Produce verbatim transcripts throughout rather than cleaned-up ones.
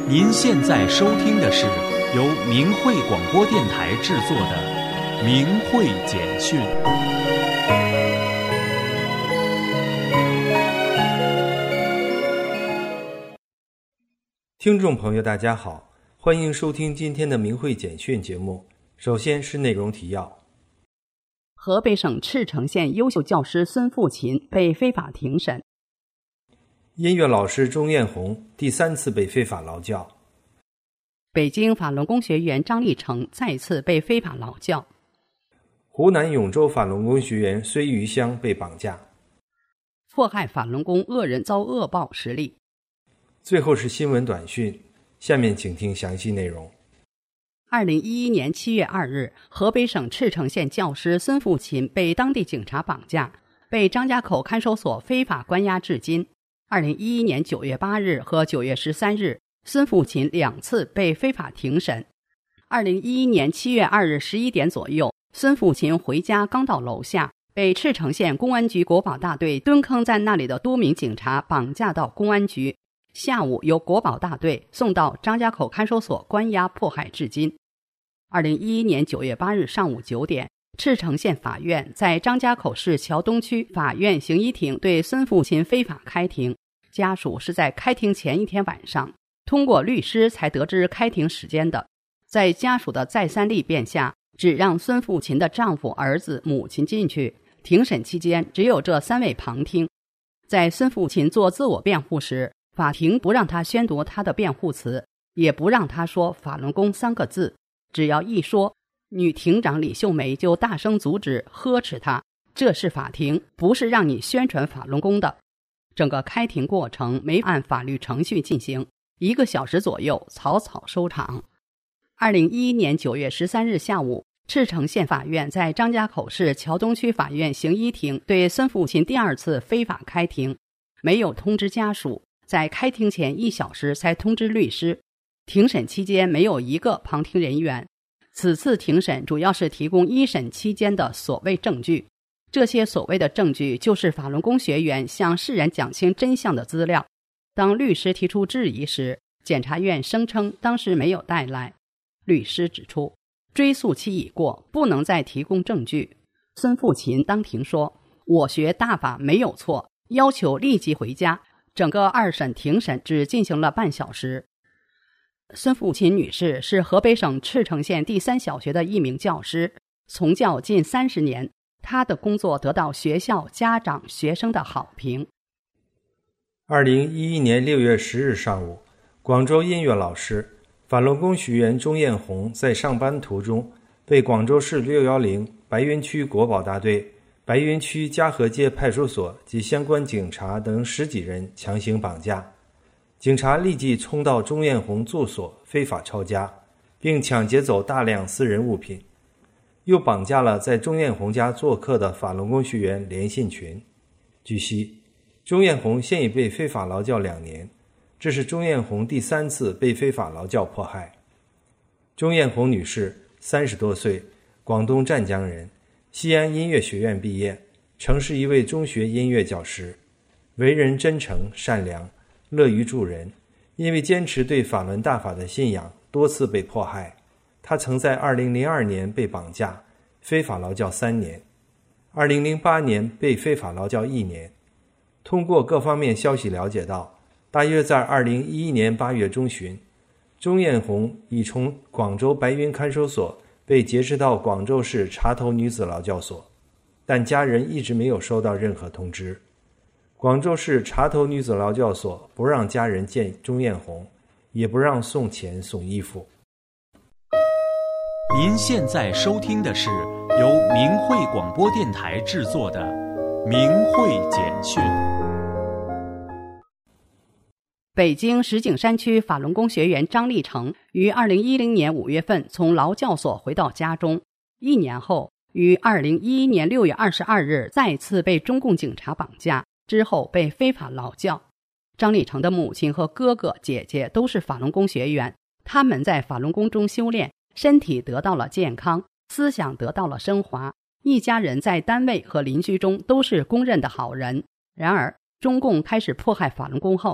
您现在收听的是由明慧广播电台制作的明慧简讯。 听众朋友大家好，欢迎收听今天的明慧简讯节目。首先是内容提要。 河北省赤城县优秀教师孙富琴被非法庭审。 音乐老师钟艳红第三次被非法劳教。 北京法轮功学员张立成再次被非法劳教。 湖南永州法轮功学员孙余香被绑架。 迫害法轮功恶人遭恶报实例。 最后是新闻短讯，下面请听详细内容。 二零一一年七月二日，河北省赤城县教师孙富琴被当地警察绑架，被张家口看守所非法关押至今。二零一一年九月八日和九月十三日，孙富琴两次被非法庭审。二零一一年七月二日十一点左右，孙富琴回家刚到楼下，被赤城县公安局国保大队蹲坑在那里的多名警察绑架到公安局，下午由国保大队送到张家口看守所关押迫害至今。二零一一年九月八日上午九点，赤城县法院在张家口市桥东区法院刑一庭对孙富琴非法开庭，家属是在开庭前一天晚上通过律师才得知开庭时间的。在家属的再三力辩下，只让孙富琴的丈夫、儿子、母亲进去。庭审期间只有这三位旁听。在孙富琴做自我辩护时，法庭不让他宣读他的辩护词，也不让他说法轮功三个字，只要一说，女庭长李秀梅就大声阻止呵斥他，这是法庭，不是让你宣传法轮功的。整个开庭过程没按法律程序进行，一个小时左右草草收场。二零一一年九月十三日下午，赤城县法院在张家口市桥东区法院刑一庭对孙富琴第二次非法开庭，没有通知家属，在开庭前一小时才通知律师。庭审期间没有一个旁听人员。此次庭审主要是提供一审期间的所谓证据，这些所谓的证据就是法轮功学员向世人讲清真相的资料。当律师提出质疑时，检察院声称当时没有带来。律师指出，追诉期已过，不能再提供证据。孙富琴当庭说，我学大法没有错，要求立即回家。整个二审庭审只进行了半小时。孙富琴女士是河北省赤城县第三小学的一名教师，从教近三十年，她的工作得到学校、家长、学生的好评。 二零一一年六月十日上午，广州音乐老师、法轮功学员钟艳红在上班途中被广州市六一零白云区国保大队、白云区嘉禾街派出所及相关警察等十几人强行绑架。警察立即冲到钟艳红住所非法抄家，并抢劫走大量私人物品，又绑架了在钟艳红家做客的法轮功学员连信群。据悉，钟艳红现已被非法劳教两年，这是钟艳红第三次被非法劳教迫害。钟艳红女士三十多岁，广东湛江人，西安音乐学院毕业，曾是一位中学音乐教师，为人真诚善良，乐于助人，因为坚持对法轮大法的信仰，多次被迫害。他曾在二零零二年被绑架，非法劳教三年；二零零八年被非法劳教一年。通过各方面消息了解到，大约在二零一一年八月中旬，钟艳红已从广州白云看守所被劫持到广州市茶头女子劳教所，但家人一直没有收到任何通知。广州市茶头女子劳教所不让家人见钟艳红，也不让送钱送衣服。 您现在收听的是由明慧广播电台制作的明慧简讯。 北京石景山区法轮功学员张立成于二零一零年五月份从劳教所回到家中，一年后于二零一一年六月二十二日再次被中共警察绑架，之后被非法劳教。张立成的母亲和哥哥姐姐都是法轮功学员，他们在法轮功中修炼，身体得到了健康，思想得到了升华，一家人在单位和邻居中都是公认的好人。然而中共开始迫害法轮功后，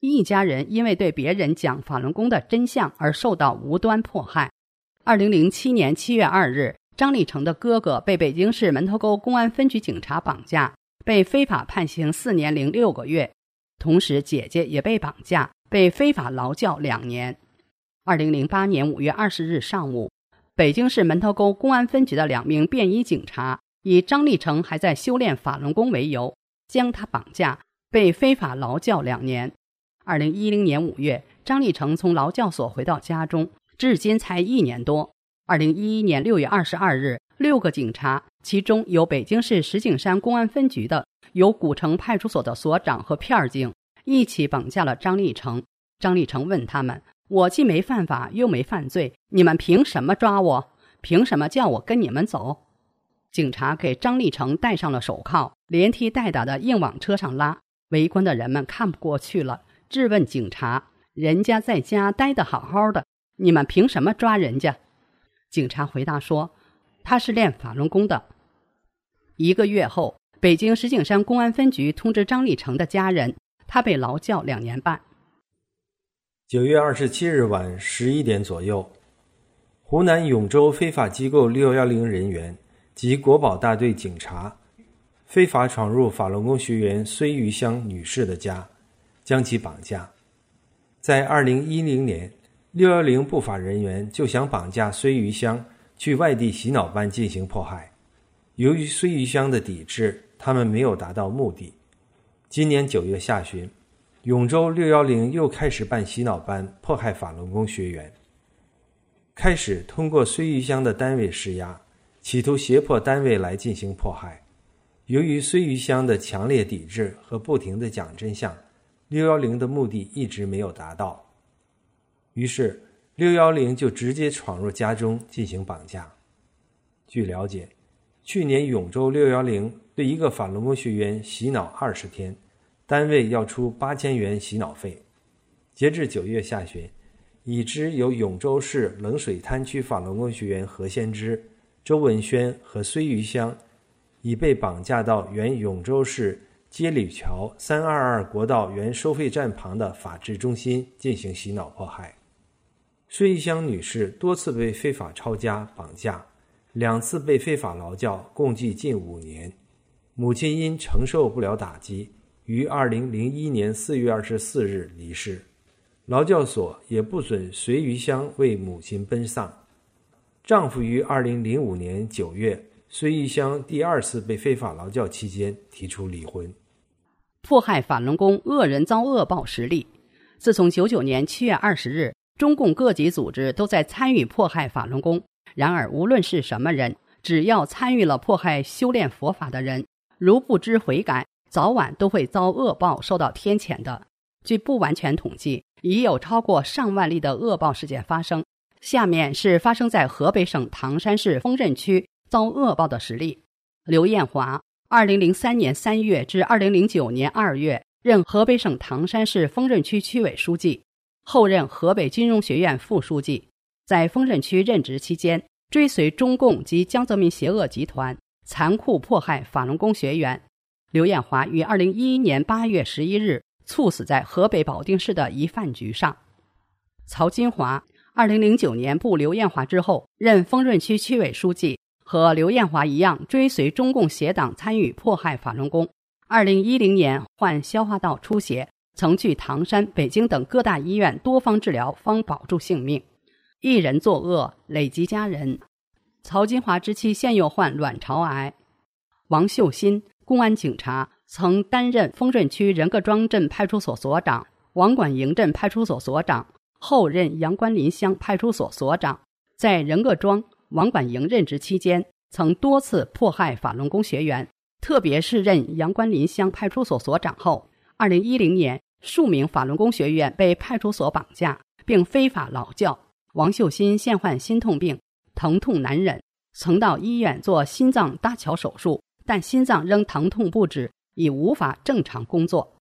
一家人因为对别人讲法轮功的真相而受到无端迫害。二零零七年七月二日，张立成的哥哥被北京市门头沟公安分局警察绑架，被非法判刑四年零六个月。同时姐姐也被绑架，被非法劳教两年。二零零八年五月二十日上午，北京市门头沟公安分局的两名便衣警察以张立成还在修炼法轮功为由，将他绑架，被非法劳教两年。二零一零年五月，张立成从劳教所回到家中，至今才一年多。二零一一年六月二十二日，六个警察，其中有北京市石景山公安分局的，有古城派出所的所长和片警，一起绑架了张立成。张立成问他们：我既没犯法又没犯罪，你们凭什么抓我？凭什么叫我跟你们走？警察给张立成戴上了手铐，连踢带打的硬往车上拉。围观的人们看不过去了，质问警察：人家在家待得好好的，你们凭什么抓人家？警察回答说：他是练法轮功的。一个月后，北京石景山公安分局通知张立成的家人，他被劳教两年半。 九月二十七日晚十一点左右，湖南永州非法机构六一零人员及国保大队警察非法闯入法轮功学员孙玉香女士的家，将其绑架。在二零一零年，六一零不法人员就想绑架孙玉香去外地洗脑班进行迫害。由于孙玉香的抵制，他们没有达到目的。今年九月下旬，永州六一零又开始办洗脑班，迫害法轮功学员。开始通过孙玉香的单位施压，企图胁迫单位来进行迫害。由于孙玉香的强烈抵制和不停地讲真相，六一零的目的一直没有达到。于是六一零就直接闯入家中进行绑架。据了解，去年永州六一零对一个法轮功学员洗脑二十天，单位要出八千元洗脑费。截至九月下旬，已知有永州市冷水滩区法轮功学员何先知、周文轩和孙玉香已被绑架到原永州市街旅桥三二二国道原收费站旁的法治中心进行洗脑迫害。孙玉香女士多次被非法抄家绑架，两次被非法劳教，共计近五年。母亲因承受不了打击，于二零零一年四月二十四日离世。劳教所也不准随余香为母亲奔丧。丈夫于二零零五年九月，孙玉香第二次被非法劳教期间提出离婚。 迫害法轮功，恶人遭恶报实例。自从九九年七月二十日，中共各级组织都在参与迫害法轮功。然而无论是什么人，只要参与了迫害修炼佛法的人，如不知悔改，早晚都会遭恶报，受到天谴的。据不完全统计，已有超过上万例的恶报事件发生。下面是发生在河北省唐山市丰润区遭恶报的实例。刘艳华二零零三年三月至二零零九年二月任河北省唐山市丰润区区委书记，后任河北金融学院副书记。在丰润区任职期间，追随中共及江泽民邪恶集团，残酷迫害法轮功学员。刘艳华于二零一一年八月十一日猝死在河北保定市的一饭局上。曹金华二零零九年步刘艳华之后，任丰润区区委书记，和刘艳华一样追随中共邪党参与迫害法轮功。二零一零年患消化道出血，曾去唐山、北京等各大医院多方治疗，方保住性命。一人作恶，累及家人。曹金华之妻现又患卵巢癌。王秀新，公安警察，曾担任丰润区仁各庄镇派出所所长、王管营镇派出所所长，后任阳关林乡派出所所长。在仁各庄、王管营任职期间，曾多次迫害法轮功学员，特别是任阳关林乡派出所所长后，二零一零年数名法轮功学员被派出所绑架，并非法劳教。王秀新现患心痛病，疼痛难忍，曾到医院做心脏搭桥手术，但心脏仍疼痛不止，已无法正常工作。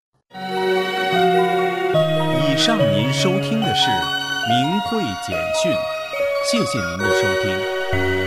以上您收听的是明慧简讯，谢谢您的收听。